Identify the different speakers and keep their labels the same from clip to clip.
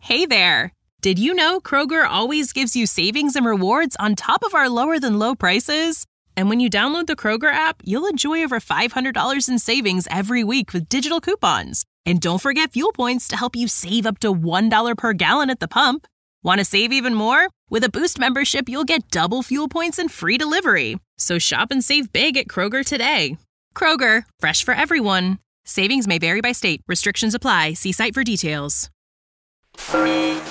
Speaker 1: Hey there! Did you know Kroger always gives you savings and rewards on top of our lower-than-low prices? And when you download the Kroger app, you'll enjoy over $500 in savings every week with digital coupons. And don't forget fuel points to help you save up to $1 per gallon at the pump. Want to save even more? With a Boost membership, you'll get double fuel points and free delivery. So shop and save big at Kroger today. Kroger, fresh for everyone. Savings may vary by state. Restrictions apply. See site for details.
Speaker 2: 3, 2, 1.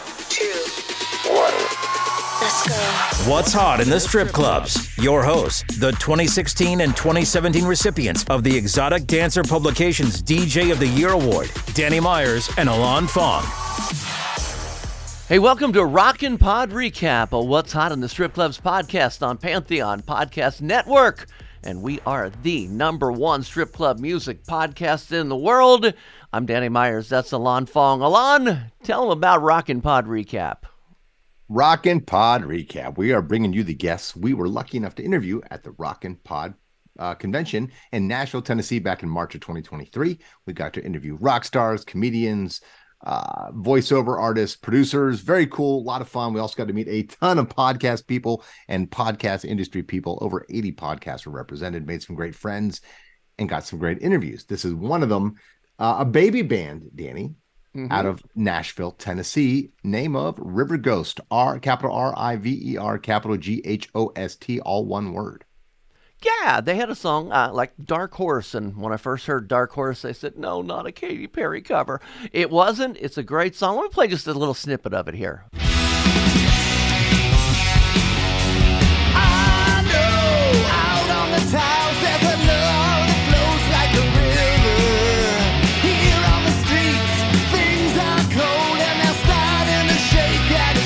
Speaker 2: Let's go.
Speaker 3: What's hot in the strip clubs? Your hosts, the 2016 and 2017 recipients of the Exotic Dancer Publications DJ of the Year Award, Danny Myers and Alon Fong.
Speaker 4: Hey, welcome to Rockin' Pod Recap, a What's Hot in the Strip Clubs podcast on Pantheon Podcast Network. And we are the #1 strip club music podcast in the world. I'm Danny Myers. That's Alon Fong. Alon, tell them about Rockin' Pod Recap.
Speaker 5: Rockin' Pod Recap. We are bringing you the guests we were lucky enough to interview at the Rockin' Pod convention in Nashville, Tennessee back in March of 2023. We got to interview rock stars, comedians, voiceover artists, producers. Very cool, a lot of fun. We also got to meet a ton of podcast people and podcast industry people. Over 80 podcasts were represented, made some great friends, and got some great interviews. This is one of them, a baby band, Danny, out of Nashville, Tennessee, name of River Ghost, capital R-I-V-E-R, capital G-H-O-S-T, all one word.
Speaker 4: Yeah, they had a song like Dark Horse, and when I first heard Dark Horse, they said, no, not a Katy Perry cover. It wasn't. It's a great song. Let me play just a little snippet of it here.
Speaker 6: I know out on the towers there's a love that flows like a river. Here on the streets, things are cold and they're starting to shake and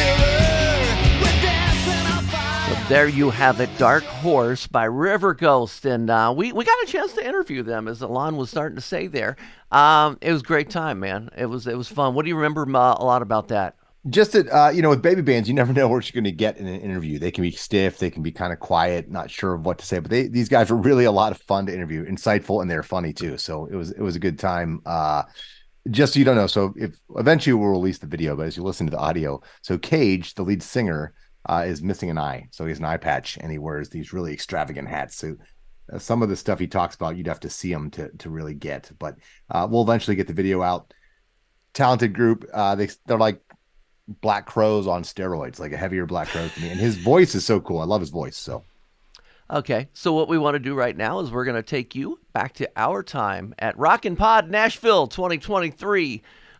Speaker 6: shiver. We're dancing on fire.
Speaker 4: So there you have it, Dark Horse by River Ghost, and we got a chance to interview them, as Alon was starting to say there. It was a great time, man. It was fun. What do you remember a lot about that?
Speaker 5: Just that, with baby bands, you never know what you're going to get in an interview. They can be stiff, they can be kind of quiet, not sure of what to say, but these guys were really a lot of fun to interview, insightful, and they're funny too. So it was a good time. Just so you don't know, so if eventually we'll release the video, but as you listen to the audio, so Cage, the lead singer, is missing an eye. So he has an eye patch and he wears these really extravagant hats. So some of the stuff he talks about, you'd have to see him to really get, but we'll eventually get the video out. Talented group. They're like Black Crowes on steroids, like a heavier Black Crowes to me. And his voice is so cool. I love his voice. So.
Speaker 4: Okay, so what we want to do right now is we're going to take you back to our time at Rockin' Pod Nashville 2023.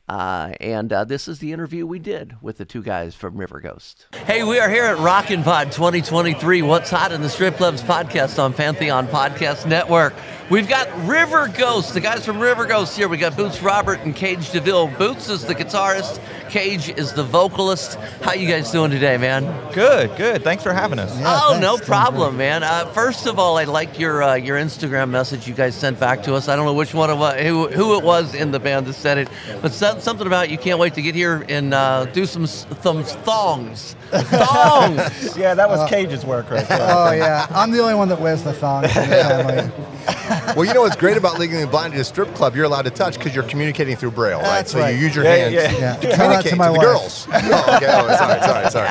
Speaker 4: And this is the interview we did with the two guys from River Ghost. Hey, we are here at Rockin' Pod 2023, What's Hot in the Strip Clubs podcast on Pantheon Podcast Network. We've got River Ghost, the guys from River Ghost here. We got Boots Robert and Cage DeVille. Boots is the guitarist, Cage is the vocalist. How you guys doing today, man?
Speaker 7: Good. Thanks for having us.
Speaker 4: Yeah, no problem, man. First of all, I liked your Instagram message you guys sent back to us. I don't know which one it was, who it was in the band that said it, but said something about you can't wait to get here and do some thongs. Thongs!
Speaker 7: Yeah, that was Cage's work right there.
Speaker 8: Oh, yeah. I'm the only one that wears the thongs in the family.
Speaker 9: Well, you know what's great about Legally Blind at a strip club? You're allowed to touch because you're communicating through Braille, right?
Speaker 8: That's
Speaker 9: so
Speaker 8: right.
Speaker 9: you use your hands to communicate to
Speaker 8: my
Speaker 9: the
Speaker 8: wife.
Speaker 9: girls. Oh, okay. Oh, sorry.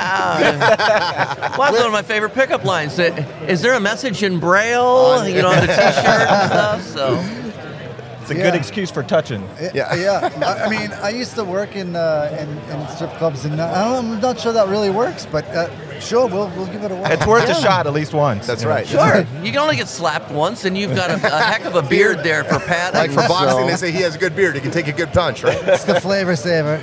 Speaker 4: Well, that's one of my favorite pickup lines. Is there a message in Braille? On the T-shirt and stuff? So.
Speaker 7: It's a good excuse for touching.
Speaker 8: Yeah. I mean, I used to work in strip clubs, and I'm not sure that really works, but sure, we'll give it a whirl.
Speaker 7: It's worth a shot at least once.
Speaker 9: That's right.
Speaker 4: Sure. You can only get slapped once, and you've got a heck of a beard there for padding.
Speaker 9: Like for boxing, they say he has a good beard. He can take a good punch, right?
Speaker 8: It's the flavor saver.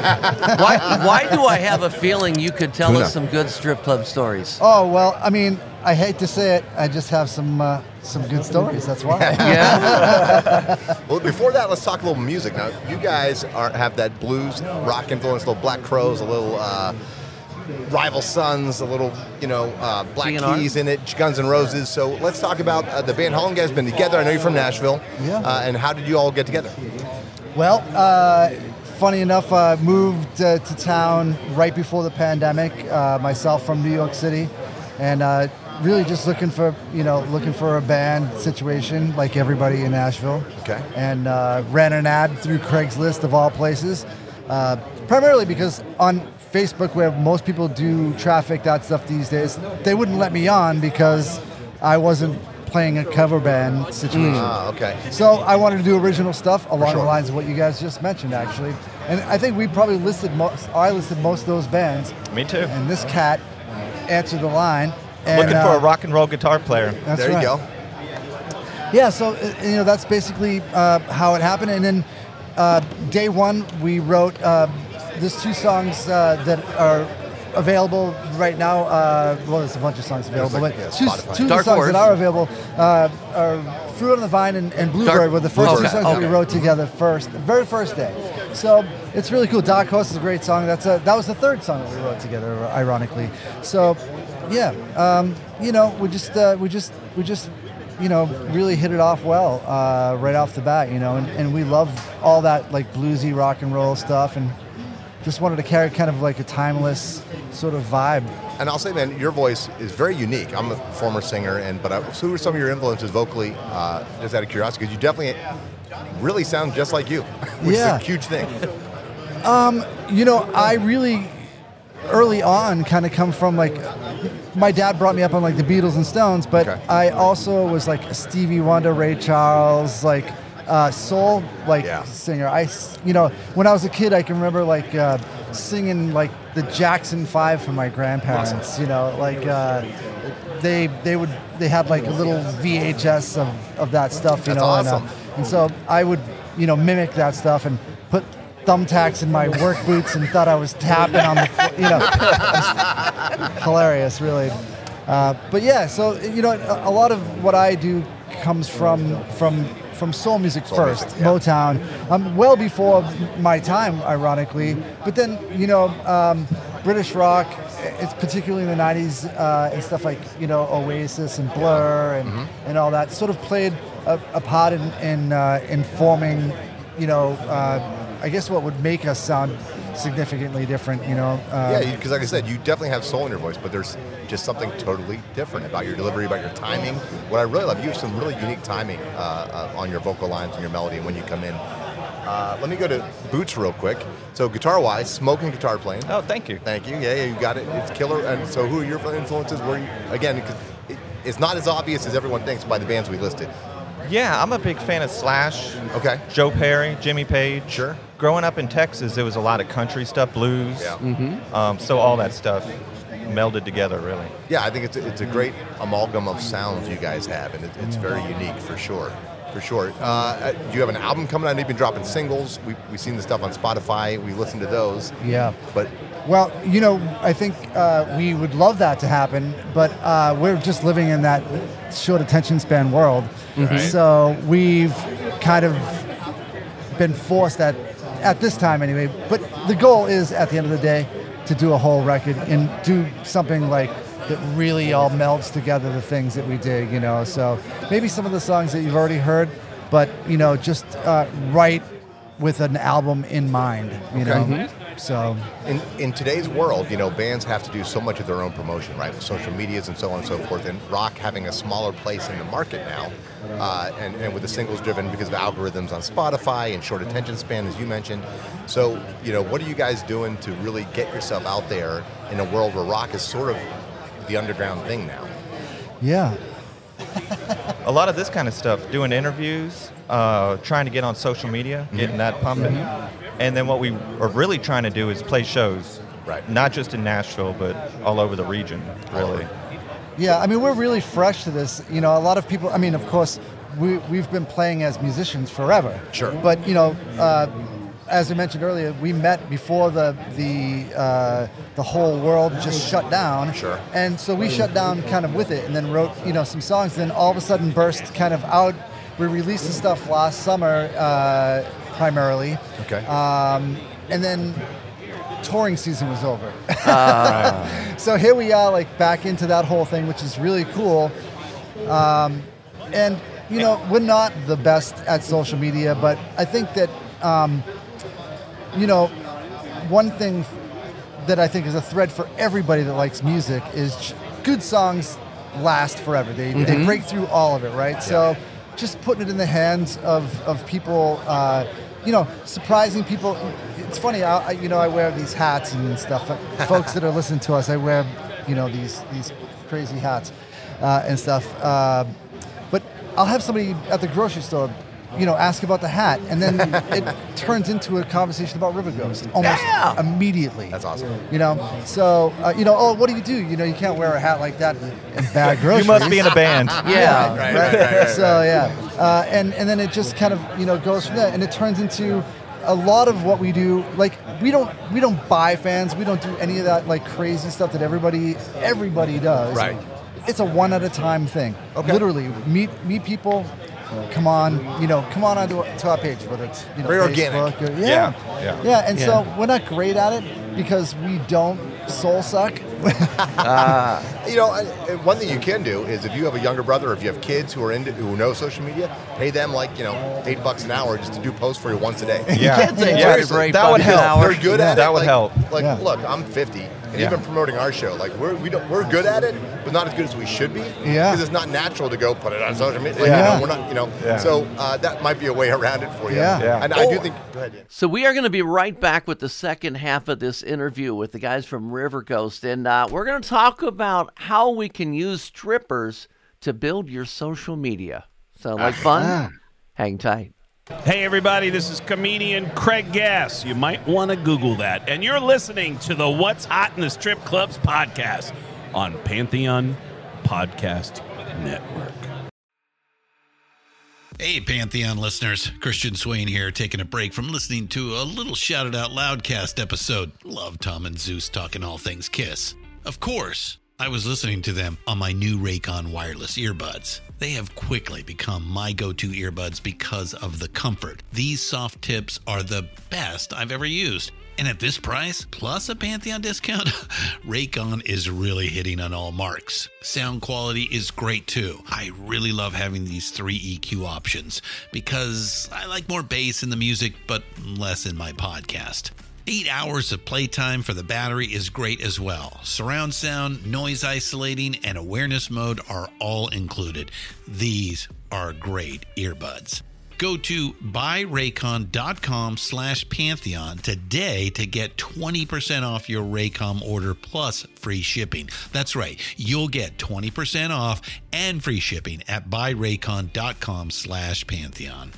Speaker 4: Why do I have a feeling you could tell us some good strip club stories?
Speaker 8: Oh, well, I mean, I hate to say it, I just have some good stories. That's why.
Speaker 4: Yeah.
Speaker 9: Well, before that, let's talk a little music. Now, you guys have that blues rock influence, a little Black Crowes, a little Rival Sons, a little, Black Keys in it, Guns N' Roses. So let's talk about the band. How long you guys been together? I know you're from Nashville.
Speaker 8: Yeah.
Speaker 9: And how did you all get together?
Speaker 8: Well, funny enough, I moved to town right before the pandemic, myself from New York City, and really just looking for a band situation like everybody in Nashville.
Speaker 9: Okay.
Speaker 8: And ran an ad through Craigslist of all places. primarily because on Facebook, where most people do traffic that stuff these days, they wouldn't let me on because I wasn't playing a cover band situation.
Speaker 9: Okay.
Speaker 8: So I wanted to do original stuff along
Speaker 9: sure.
Speaker 8: the lines of what you guys just mentioned, actually. And I think we probably I listed most of those bands.
Speaker 7: Me too.
Speaker 8: And this cat answered the line. And,
Speaker 7: Looking for a rock and roll guitar player.
Speaker 8: That's
Speaker 9: There
Speaker 8: right.
Speaker 9: you go.
Speaker 8: Yeah, so that's basically how it happened. And then day one, we wrote. There's 2 songs that are available right now. Well, there's a bunch of songs available,
Speaker 9: like,
Speaker 8: but
Speaker 9: yeah,
Speaker 8: two of the
Speaker 4: Dark
Speaker 8: songs
Speaker 4: Horse.
Speaker 8: that are available are "Fruit on the Vine" and "Bluebird" were the first 2 songs that we wrote together very first day. So it's really cool. "Dark Horse" is a great song. That was the 3rd song that we wrote together, ironically. So, yeah, we just really hit it off well right off the bat, and we love all that like bluesy rock and roll stuff, and just wanted to carry kind of like a timeless sort of vibe.
Speaker 9: And I'll say, man, your voice is very unique. I'm a former singer, but who are some of your influences vocally, just out of curiosity? Because you definitely really sound just like you, which is a huge thing.
Speaker 8: I really, early on, kind of come from like, my dad brought me up on like the Beatles and Stones, but I also was like a Stevie Wonder, Ray Charles, like soul singer. When I was a kid, I can remember like singing like the Jackson 5 for my grandparents.
Speaker 9: Awesome.
Speaker 8: They had like a little VHS of that stuff.
Speaker 9: That's awesome.
Speaker 8: And so I would mimic that stuff and put thumbtacks in my work boots and thought I was tapping on the hilarious, really. But yeah, so a lot of what I do comes from soul music first,
Speaker 9: music, yeah.
Speaker 8: Motown, well before my time, ironically. But then, British rock, it's particularly in the 90s, and stuff like, Oasis and Blur and all that, sort of played a part in forming, I guess what would make us sound significantly different,
Speaker 9: Yeah, because like I said, you definitely have soul in your voice, but there's just something totally different about your delivery, about your timing. What I really love, you have some really unique timing on your vocal lines and your melody and when you come in. Let me go to Boots real quick. So guitar-wise, smoking guitar playing.
Speaker 7: Oh, thank you.
Speaker 9: Thank you. Yeah, you got it. It's killer. And so who are your influences? Because it's not as obvious as everyone thinks by the bands we listed.
Speaker 7: Yeah, I'm a big fan of Slash.
Speaker 9: Okay.
Speaker 7: Joe Perry, Jimmy Page.
Speaker 9: Sure.
Speaker 7: Growing up in Texas, there was a lot of country stuff, blues.
Speaker 9: Yeah.
Speaker 7: So all that stuff melded together, really.
Speaker 9: Yeah, I think it's a great amalgam of sounds you guys have, and it's very unique for sure. For sure. Do you have an album coming out? You've been dropping singles. We've seen the stuff on Spotify. We listened to those.
Speaker 8: Yeah.
Speaker 9: But
Speaker 8: well, I think we would love that to happen, but we're just living in that short attention span world.
Speaker 9: Right.
Speaker 8: So we've kind of been forced at this time anyway. But the goal is, at the end of the day, to do a whole record and do something like that really all melds together the things that we dig, So maybe some of the songs that you've already heard, but, just write with an album in mind, So
Speaker 9: in today's world, bands have to do so much of their own promotion, right? With social medias and so on and so forth, and rock having a smaller place in the market now, and with the singles driven because of algorithms on Spotify and short attention span, as you mentioned. So, what are you guys doing to really get yourself out there in a world where rock is sort of the underground thing now?
Speaker 8: Yeah.
Speaker 7: A lot of this kind of stuff, doing interviews, trying to get on social media, getting that pumping. And then what we are really trying to do is play shows.
Speaker 9: Right.
Speaker 7: Not just in Nashville, but all over the region, really.
Speaker 8: Yeah, we're really fresh to this. A lot of people, of course, we've been playing as musicians forever.
Speaker 9: Sure.
Speaker 8: But, as I mentioned earlier, we met before the whole world just shut down.
Speaker 9: Sure.
Speaker 8: And so we shut down kind of with it, and then wrote, some songs, then all of a sudden burst kind of out. We released the stuff last summer, primarily.
Speaker 9: Okay.
Speaker 8: And then touring season was over. So here we are, like, back into that whole thing, which is really cool. And, we're not the best at social media, but I think that, one thing that I think is a thread for everybody that likes music is good songs last forever. They break through all of it, right?
Speaker 9: Yeah.
Speaker 8: So just putting it in the hands of people surprising people. It's funny, I wear these hats and stuff. Folks that are listening to us, I wear, these crazy hats and stuff. But I'll have somebody at the grocery store, ask about the hat, and then it turns into a conversation about River Ghost almost immediately.
Speaker 9: That's awesome.
Speaker 8: So what do? You can't wear a hat like that in bad groceries.
Speaker 7: You must be in a band.
Speaker 4: Yeah.
Speaker 9: Right.
Speaker 8: So and then it just kind of goes from there, and it turns into a lot of what we do. Like we don't buy fans. We don't do any of that like crazy stuff that everybody does.
Speaker 9: Right.
Speaker 8: It's a one at a time thing.
Speaker 9: Okay.
Speaker 8: Literally meet people. Come on onto our page, whether it's
Speaker 9: Very
Speaker 8: Facebook
Speaker 9: organic.
Speaker 8: or,
Speaker 7: Yeah.
Speaker 8: And so we're not great at it because we don't soul suck.
Speaker 9: One thing you can do is if you have a younger brother, or if you have kids who know social media, pay them like $8 an hour just to do posts for you once a day.
Speaker 7: Yeah.
Speaker 4: Kids ain't
Speaker 7: Yeah.
Speaker 4: very great.
Speaker 7: That would help.
Speaker 9: They're good at it.
Speaker 7: That would help.
Speaker 9: Look, I'm 50, and even promoting our show, like we're good at it, but not as good as we should be.
Speaker 8: Yeah.
Speaker 9: Because it's not natural to go put it on social media.
Speaker 8: Yeah.
Speaker 9: We're not.
Speaker 7: Yeah.
Speaker 9: So that might be a way around it for you.
Speaker 8: Yeah.
Speaker 9: And I do think. Go ahead. Dan.
Speaker 4: So we are going to be right back with the second half of this interview with the guys from River Ghost, and we're going to talk about how we can use strippers to build your social media. Sound like fun? Hang tight.
Speaker 10: Hey everybody, this is comedian Craig Gass. You might want to Google that. And you're listening to the What's Hot in the Strip Clubs podcast on Pantheon Podcast Network.
Speaker 11: Hey, Pantheon listeners. Christian Swain here, taking a break from listening to a little Shout It Out Loudcast episode. Love Tom and Zeus talking all things Kiss. Of course, I was listening to them on my new Raycon wireless earbuds. They have quickly become my go-to earbuds because of the comfort. These soft tips are the best I've ever used. And at this price, plus a Pantheon discount, Raycon is really hitting on all marks. Sound quality is great too. I really love having these 3 EQ options because I like more bass in the music, but less in my podcast. 8 hours of playtime for the battery is great as well. Surround sound, noise isolating, and awareness mode are all included. These are great earbuds. Go to buyraycon.com/Pantheon today to get 20% off your Raycom order plus free shipping. That's right. You'll get 20% off and free shipping at buyraycon.com/Pantheon.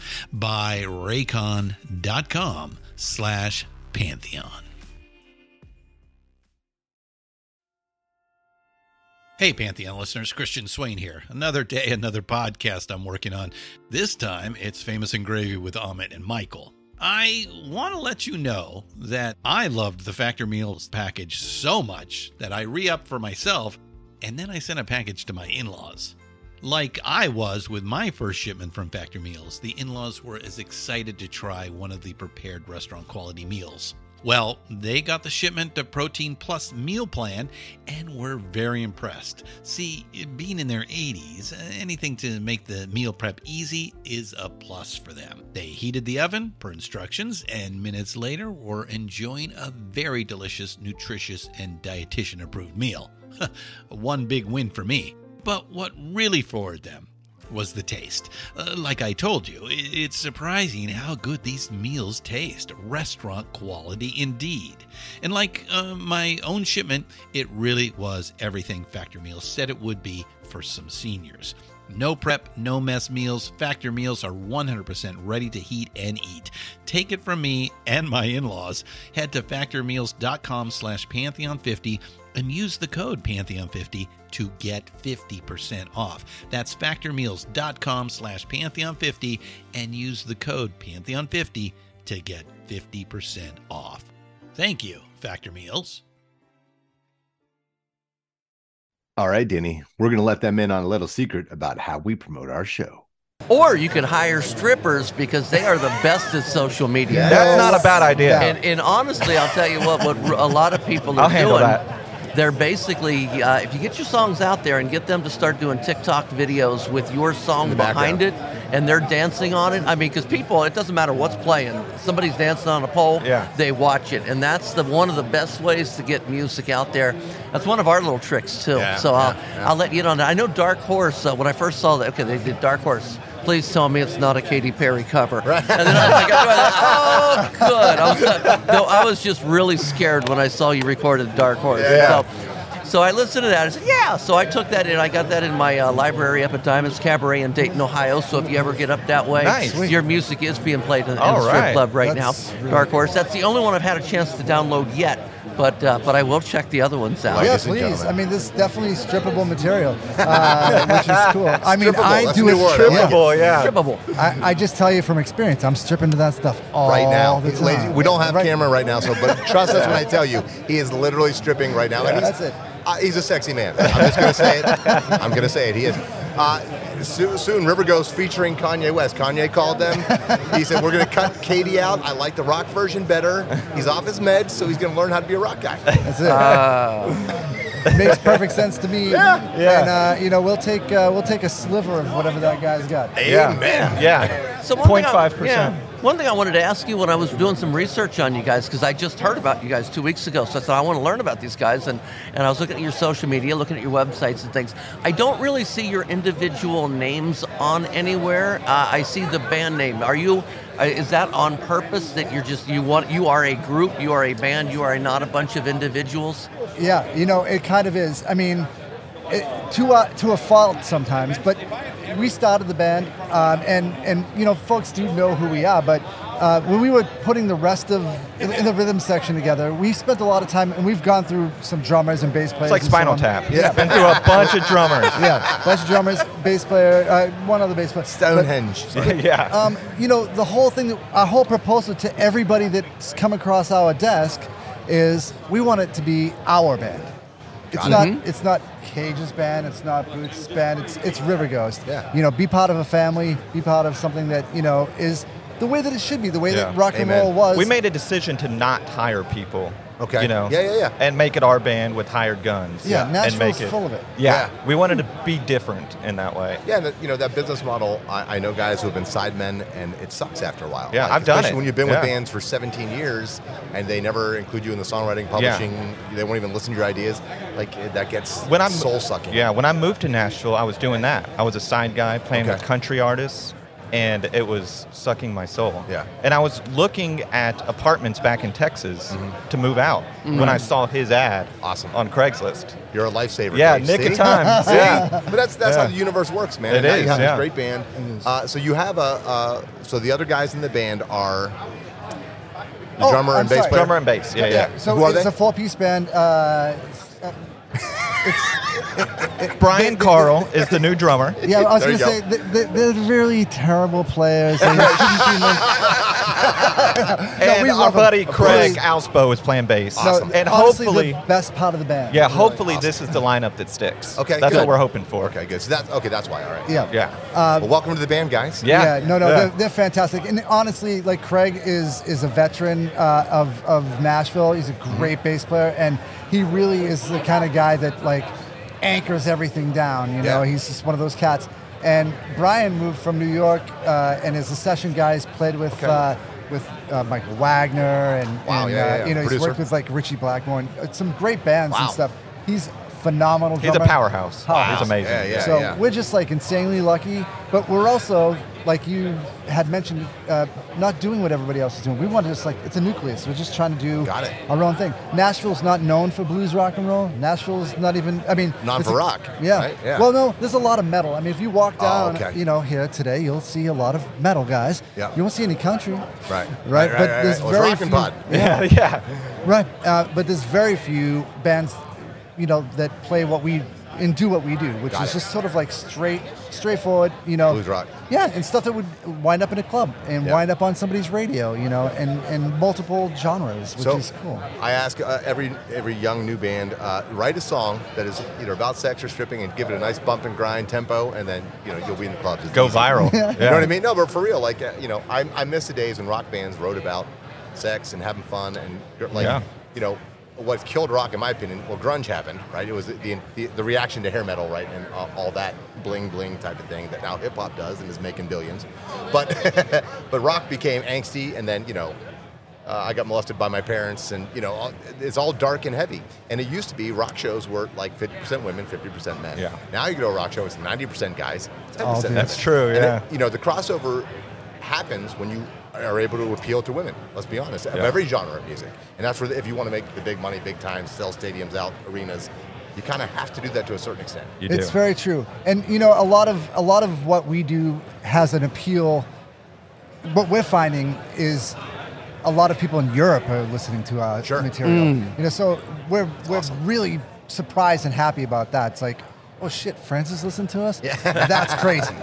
Speaker 11: buyraycon.com/Pantheon. Hey, Pantheon listeners, Christian Swain here. Another day, another podcast I'm working on. This time, it's Famous and Gravy with Amit and Michael. I want to let you know that I loved the Factor Meals package so much that I re-upped for myself, and then I sent a package to my in-laws. Like I was with my first shipment from Factor Meals, the in-laws were as excited to try one of the prepared restaurant quality meals. Well, they got the shipment to Protein Plus meal plan and were very impressed. See, being in their 80s, anything to make the meal prep easy is a plus for them. They heated the oven per instructions and minutes later were enjoying a very delicious, nutritious, and dietitian-approved meal. One big win for me. But what really floored them was the taste. Like I told you, it's surprising how good these meals taste. Restaurant quality indeed. And like my own shipment, it really was everything Factor Meals said it would be for some seniors. No prep, no mess meals. Factor Meals are 100% ready to heat and eat. Take it from me and my in-laws. Head to factormeals.com/Pantheon50 and use the code Pantheon50 to get 50% off. That's factormeals.com/Pantheon50 and use the code Pantheon50 to get 50% off. Thank you, Factor Meals.
Speaker 5: All right, Denny, we're going to let them in on a little secret about how we promote our show.
Speaker 4: Or you could hire strippers because they are the best at social media.
Speaker 7: That's not a bad idea.
Speaker 4: And honestly, I'll tell you what a lot of people are
Speaker 7: handle
Speaker 4: doing.
Speaker 7: that.
Speaker 4: They're basically, if you get your songs out there and get them to start doing TikTok videos with your song behind it, and they're dancing on it. I mean, because people, it doesn't matter what's playing. Somebody's dancing on a pole, they watch it. And that's one of the best ways to get music out there. That's one of our little tricks, too. I'll let you know. I know Dark Horse, when I first saw that, okay, they did Dark Horse please tell me it's not a Katy Perry cover. Right. And then oh, good. I was just really scared when I saw you recorded Dark Horse.
Speaker 9: Yeah.
Speaker 4: So I listened to that. I said, yeah. So I took that in. I got that in my library up at Diamonds Cabaret in Dayton, Ohio. So if you ever get up that way, your music is being played in the strip club right now. Really Dark Horse. That's the only one I've had a chance to download yet. But I will check the other ones out.
Speaker 8: Yeah, please. I mean, this is definitely strippable material, which is cool. I mean, I do it
Speaker 9: strippable. Yeah.
Speaker 4: Strippable.
Speaker 8: I just tell you from experience, I'm stripping to that stuff all
Speaker 9: right now.
Speaker 8: the time.
Speaker 9: We don't have camera right now, but trust us when I tell you, he is literally stripping right now.
Speaker 8: Yeah, that's it.
Speaker 9: He's a sexy man. I'm just going to say it. I'm going to say it. He is. Soon, River Ghost featuring Kanye West. Kanye called them. He said, we're going to cut Katie out. I like the rock version better. He's off his meds, so he's going to learn how to be a rock guy.
Speaker 8: That's it. Makes perfect sense to me.
Speaker 9: Yeah.
Speaker 8: And, we'll take a sliver of whatever that guy's got.
Speaker 9: Amen.
Speaker 7: Yeah.
Speaker 4: So 0.5%. One thing I wanted to ask you when I was doing some research on you guys, because I just heard about you guys 2 weeks ago, so I thought I want to learn about these guys, and I was looking at your social media, looking at your websites and things. I don't really see your individual names on anywhere. I see the band name. Are you? Is that on purpose that you are a group, you are a band, you are not a bunch of individuals?
Speaker 8: Yeah, it kind of is. I mean, to a fault sometimes, but we started the band, and folks do know who we are, but when we were putting the rest of in the rhythm section together, we spent a lot of time, and we've gone through some drummers and bass players.
Speaker 7: It's like Spinal Tap. Yeah, been through a bunch of drummers.
Speaker 8: Yeah, bunch of drummers, bass player, one other bass player.
Speaker 9: Stonehenge.
Speaker 7: Yeah.
Speaker 8: The whole thing, our whole proposal to everybody that's come across our desk is we want it to be our band. It's not Cage's band, it's not Boots' band, it's River Ghost.
Speaker 9: Yeah.
Speaker 8: Be part of a family, be part of something that, is the way that it should be, the way that rock and roll was.
Speaker 7: We made a decision to not hire people.
Speaker 9: Okay.
Speaker 7: And make it our band with hired guns.
Speaker 8: Yeah, Nashville's
Speaker 7: and
Speaker 8: full of it.
Speaker 7: Yeah. We wanted to be different in that way.
Speaker 9: Yeah, and that business model, I know guys who have been sidemen, and it sucks after a while.
Speaker 7: Yeah, I've done it.
Speaker 9: Especially when you've been with bands for 17 years, and they never include you in the songwriting, publishing, they won't even listen to your ideas. That gets soul-sucking.
Speaker 7: Yeah, when I moved to Nashville, I was doing that. I was a side guy playing with country artists, and it was sucking my soul.
Speaker 9: Yeah.
Speaker 7: And I was looking at apartments back in Texas to move out when I saw his ad on Craigslist.
Speaker 9: You're a lifesaver.
Speaker 7: Yeah,
Speaker 9: Craig.
Speaker 7: nick of time.
Speaker 9: See? But that's how the universe works, man.
Speaker 7: It is,
Speaker 9: you have this great band. So you have so the other guys in the band are the drummer and bass player?
Speaker 7: Drummer and bass, yeah.
Speaker 8: So
Speaker 9: who are
Speaker 8: it's
Speaker 9: they?
Speaker 8: a 4-piece band.
Speaker 7: Brian Carl is the new drummer.
Speaker 8: Yeah, I was going to say they're really terrible players. They shouldn't be
Speaker 7: and our buddy Craig Alspo is playing bass.
Speaker 8: Awesome.
Speaker 7: And
Speaker 8: honestly,
Speaker 7: hopefully
Speaker 8: the best part of the band.
Speaker 7: Yeah, hopefully this is the lineup that sticks.
Speaker 9: Okay,
Speaker 7: that's
Speaker 9: good.
Speaker 7: what we're hoping for.
Speaker 9: Okay, good. So that's why. All right.
Speaker 8: Yeah.
Speaker 9: Well, welcome to the band, guys.
Speaker 8: No, they're fantastic. And honestly, like Craig is a veteran of Nashville. He's a great bass player, and he really is the kind of guy that anchors everything down. He's just one of those cats. And Brian moved from New York, and as a session guy, he's played with Michael Wagner, and he's worked with Richie Blackmore, and some great bands and stuff. He's phenomenal drummer.
Speaker 7: He's a powerhouse. He's amazing.
Speaker 8: So we're just insanely lucky, but we're also, like you had mentioned, not doing what everybody else is doing. We want to it's a nucleus. We're just trying to do our own thing. Nashville's not known for blues rock and roll. Nashville's not even,
Speaker 9: not for rock.
Speaker 8: Yeah.
Speaker 9: Right? Yeah.
Speaker 8: Well, no, there's a lot of metal. If you walk down, here today, you'll see a lot of metal guys.
Speaker 9: Yeah.
Speaker 8: You won't see any country.
Speaker 9: Right.
Speaker 8: But there's very few.
Speaker 9: Pod.
Speaker 8: Yeah. Right. But there's very few bands, that play what we and do what we do, which is just sort of straightforward,
Speaker 9: blues rock.
Speaker 8: Yeah, and stuff that would wind up in a club and wind up on somebody's radio, and multiple genres, which is cool.
Speaker 9: I ask every young new band, write a song that is either about sex or stripping and give it a nice bump and grind tempo, and then you'll be in the clubs.
Speaker 7: Go viral.
Speaker 9: You know what I mean? No, but for real, I miss the days when rock bands wrote about sex and having fun and what killed rock, in my opinion, grunge happened, right? It was the reaction to hair metal, right, and all that bling bling type of thing that now hip hop does and is making billions. But rock became angsty, and then I got molested by my parents, and it's all dark and heavy. And it used to be rock shows were like 50% women, 50% men.
Speaker 7: Yeah.
Speaker 9: Now you go to a rock show, it's 90% guys, 10%
Speaker 8: Oh, dude.
Speaker 9: women.
Speaker 7: That's true, yeah.
Speaker 9: And the crossover happens when you are able to appeal to women. Let's be honest, of every genre of music. And that's where if you want to make the big money, big time, sell stadiums out, arenas, you kind of have to do that to a certain extent.
Speaker 8: It's very true. And a lot of what we do has an appeal. What we're finding is a lot of people in Europe are listening to our material. So we're really surprised and happy about that. It's like, oh shit, France listened to us? Yeah. That's crazy.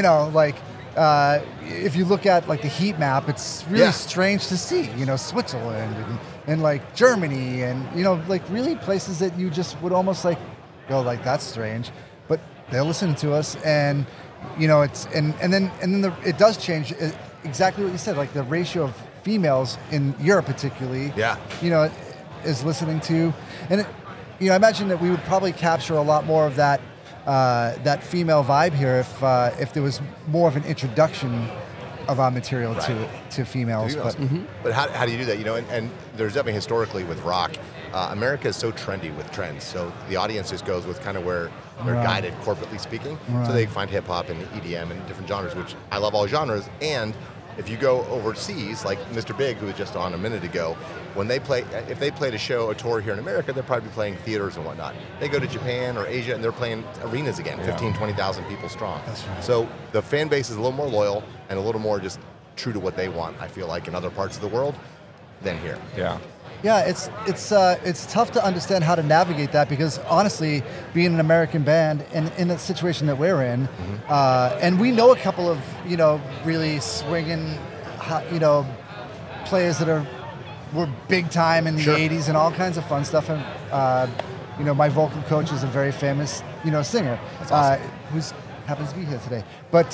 Speaker 8: If you look at like the heat map, it's really strange to see, Switzerland and like Germany and, like really places that you just would almost like go like, that's strange, but they're listening to us. And, it's, and then it does change exactly what you said, like the ratio of females in Europe particularly, is listening to, and I imagine that we would probably capture a lot more of that that female vibe here if there was more of an introduction of our material to females.
Speaker 9: But how do you do that? And there's definitely historically with rock, America is so trendy with trends. So the audience just goes with kind of where they're guided corporately speaking. So they find hip hop and EDM and different genres, which I love all genres. And if you go overseas, like Mr. Big, who was just on a minute ago, when they play, if they played a tour here in America, they're probably playing theaters and whatnot. They go to Japan or Asia and they're playing arenas again, 15, 20,000 people strong.
Speaker 8: That's right.
Speaker 9: So the fan base is a little more loyal and a little more just true to what they want, I feel like, in other parts of the world than here.
Speaker 8: Yeah, it's tough to understand how to navigate that because honestly, being an American band and in the situation that we're in, and we know a couple of really swinging, players that were big time in the '80s and all kinds of fun stuff. And my vocal coach is a very famous singer,
Speaker 9: That's awesome.
Speaker 8: who's happens to be here today. But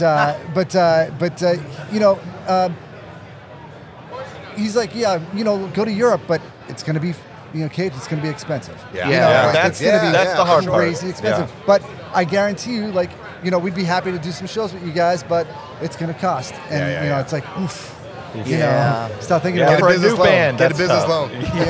Speaker 8: he's like, go to Europe, but it's going to be, Cage, it's going to be expensive.
Speaker 7: That's the hard part.
Speaker 8: Crazy expensive. Yeah. But I guarantee you, we'd be happy to do some shows with you guys, but it's going to cost. And, it's like, oof. Start thinking about
Speaker 9: a business loan. Get a business loan.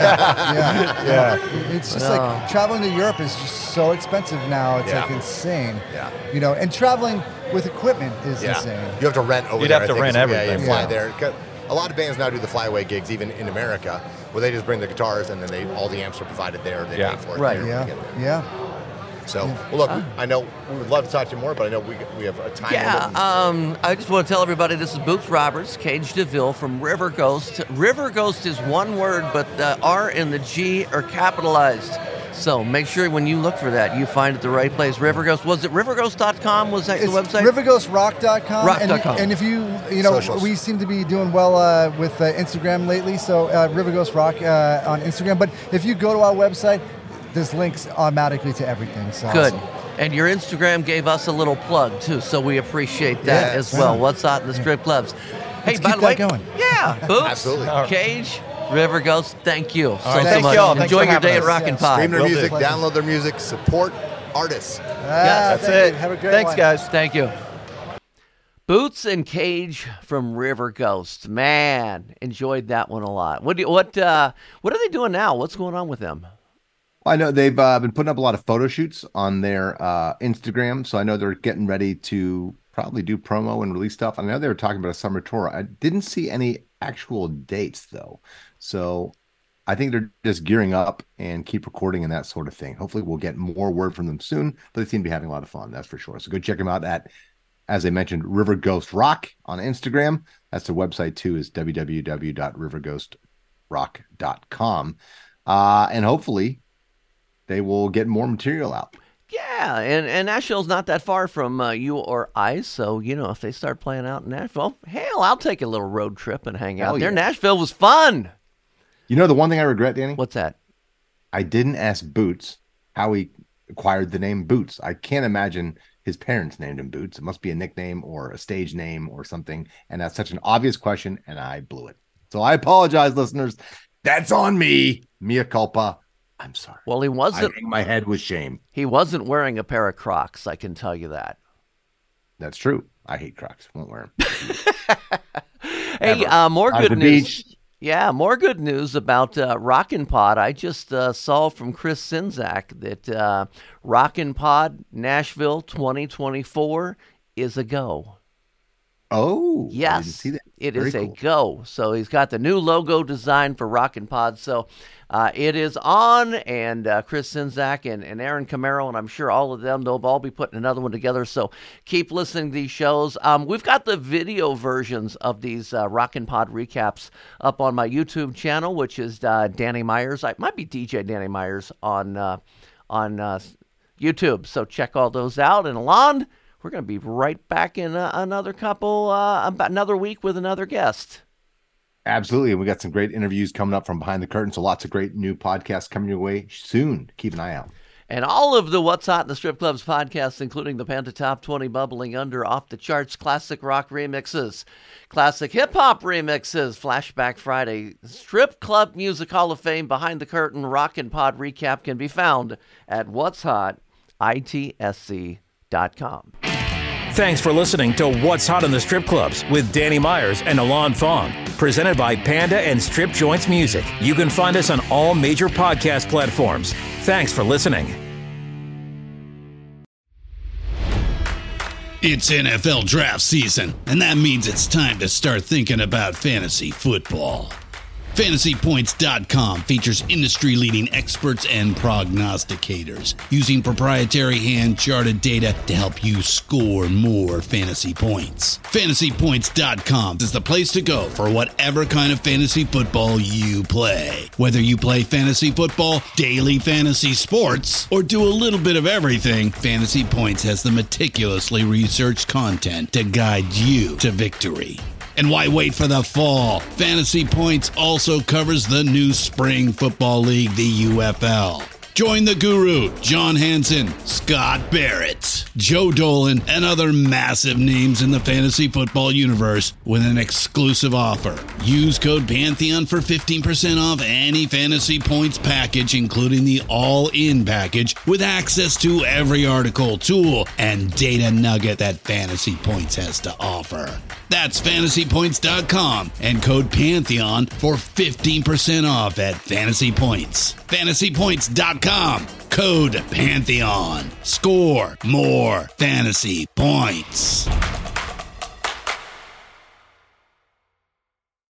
Speaker 8: It's just like traveling to Europe is just so expensive now. It's like insane. And traveling with equipment is insane.
Speaker 9: You have to rent over
Speaker 7: there.
Speaker 9: You'd
Speaker 7: have to rent everything.
Speaker 9: You fly there. A lot of bands now do the flyaway gigs, even in America, where they just bring the guitars and then all the amps are provided there. They pay for it.
Speaker 8: Right.
Speaker 9: So, well, look, I know we would love to talk to you more, but I know we have a time limit.
Speaker 4: I just want to tell everybody this is Boots Roberts, Cage DeVille from River Ghost. River Ghost is one word, but the R and the G are capitalized. So make sure when you look for that, you find it the right place. River Ghost, was it riverghost.com? Was that the website?
Speaker 8: Riverghostrock.com.
Speaker 4: Rock.com.
Speaker 8: And if
Speaker 9: Socials.
Speaker 8: we seem to be doing well with Instagram lately, so River Ghost Rock on Instagram. But if you go to our website, there's links automatically to everything. So
Speaker 4: good.
Speaker 8: Awesome.
Speaker 4: And your Instagram gave us a little plug, too, so we appreciate that as well. What's hot in the strip clubs? Hey,
Speaker 8: Let's
Speaker 4: by
Speaker 8: keep
Speaker 4: the way,
Speaker 8: that going.
Speaker 4: Yeah, Boots,
Speaker 9: Absolutely.
Speaker 4: Cage, River Ghost, thank you so
Speaker 7: Thank
Speaker 4: much.
Speaker 7: y'all. Thanks
Speaker 4: Enjoy
Speaker 7: for
Speaker 4: your
Speaker 7: having
Speaker 4: day at
Speaker 7: us.
Speaker 4: Rockin' Pod.
Speaker 9: Stream their
Speaker 7: Will
Speaker 9: music,
Speaker 7: do.
Speaker 9: download their music, support artists.
Speaker 7: That's
Speaker 8: thank
Speaker 7: it.
Speaker 8: you. Have a great
Speaker 7: Thanks,
Speaker 8: one.
Speaker 7: guys.
Speaker 4: Thank you. Boots and Cage from River Ghost. Man, enjoyed that one a lot. What are they doing now? What's going on with them?
Speaker 5: I know they've been putting up a lot of photo shoots on their Instagram, so I know they're getting ready to probably do promo and release stuff. I know they were talking about a summer tour. I didn't see any actual dates, though. So I think they're just gearing up and keep recording and that sort of thing. Hopefully we'll get more word from them soon, but they seem to be having a lot of fun, that's for sure. So go check them out at, as I mentioned, River Ghost Rock on Instagram. That's their website, too, is www.riverghostrock.com. And hopefully they will get more material out.
Speaker 4: Yeah, and Nashville's not that far from you or I, so, if they start playing out in Nashville, hell, I'll take a little road trip and hang out there.
Speaker 5: Yeah.
Speaker 4: Nashville was fun.
Speaker 5: The one thing I regret, Danny?
Speaker 4: What's that?
Speaker 5: I didn't ask Boots how he acquired the name Boots. I can't imagine his parents named him Boots. It must be a nickname or a stage name or something, and that's such an obvious question, and I blew it. So I apologize, listeners. That's on me. Mea culpa. I'm sorry.
Speaker 4: Well, he wasn't.
Speaker 5: I hang my head with shame.
Speaker 4: He wasn't wearing a pair of Crocs, I can tell you that.
Speaker 5: That's true. I hate Crocs. Won't wear them.
Speaker 4: Hey, more
Speaker 5: Out
Speaker 4: good
Speaker 5: at the
Speaker 4: news.
Speaker 5: beach,
Speaker 4: Yeah, more good news about Rockin' Pod. I just saw from Chris Czynszak that Rockin' Pod Nashville 2024 is a go.
Speaker 5: Oh,
Speaker 4: yes,
Speaker 5: I didn't see that.
Speaker 4: It
Speaker 5: Very
Speaker 4: is a
Speaker 5: cool.
Speaker 4: go. So he's got the new logo design for Rockin' Pod. So it is on, and Chris Czynszak and Aaron Camaro, and I'm sure all of them, they'll all be putting another one together. So keep listening to these shows. We've got the video versions of these Rockin' Pod recaps up on my YouTube channel, which is Danny Myers. It might be DJ Danny Myers on YouTube. So check all those out. And Alon, we're going to be right back in about another week with another guest.
Speaker 5: Absolutely. And we got some great interviews coming up from behind the curtain. So lots of great new podcasts coming your way soon. Keep an eye out.
Speaker 4: And all of the What's Hot in the Strip Clubs podcasts, including the Panda Top 20 Bubbling Under, Off the Charts, Classic Rock Remixes, Classic Hip Hop Remixes, Flashback Friday, Strip Club Music Hall of Fame, Behind the Curtain, Rockin' Pod Recap can be found at what'shotitsc.com.
Speaker 3: Thanks for listening to What's Hot in the Strip Clubs with Danny Myers and Alon Fong, presented by Panda and Strip Joints Music. You can find us on all major podcast platforms. Thanks for listening.
Speaker 10: It's NFL draft season, and that means it's time to start thinking about fantasy football. FantasyPoints.com features industry-leading experts and prognosticators using proprietary hand-charted data to help you score more fantasy points. FantasyPoints.com is the place to go for whatever kind of fantasy football you play. Whether you play fantasy football, daily fantasy sports, or do a little bit of everything, Fantasy Points has the meticulously researched content to guide you to victory. And why wait for the fall? Fantasy Points also covers the new spring football league, the UFL. Join the guru, John Hansen, Scott Barrett, Joe Dolan, and other massive names in the fantasy football universe with an exclusive offer. Use code Pantheon for 15% off any Fantasy Points package, including the all-in package, with access to every article, tool, and data nugget that Fantasy Points has to offer. That's FantasyPoints.com and code Pantheon for 15% off at Fantasy Points. FantasyPoints.com, code Pantheon. Score more fantasy points.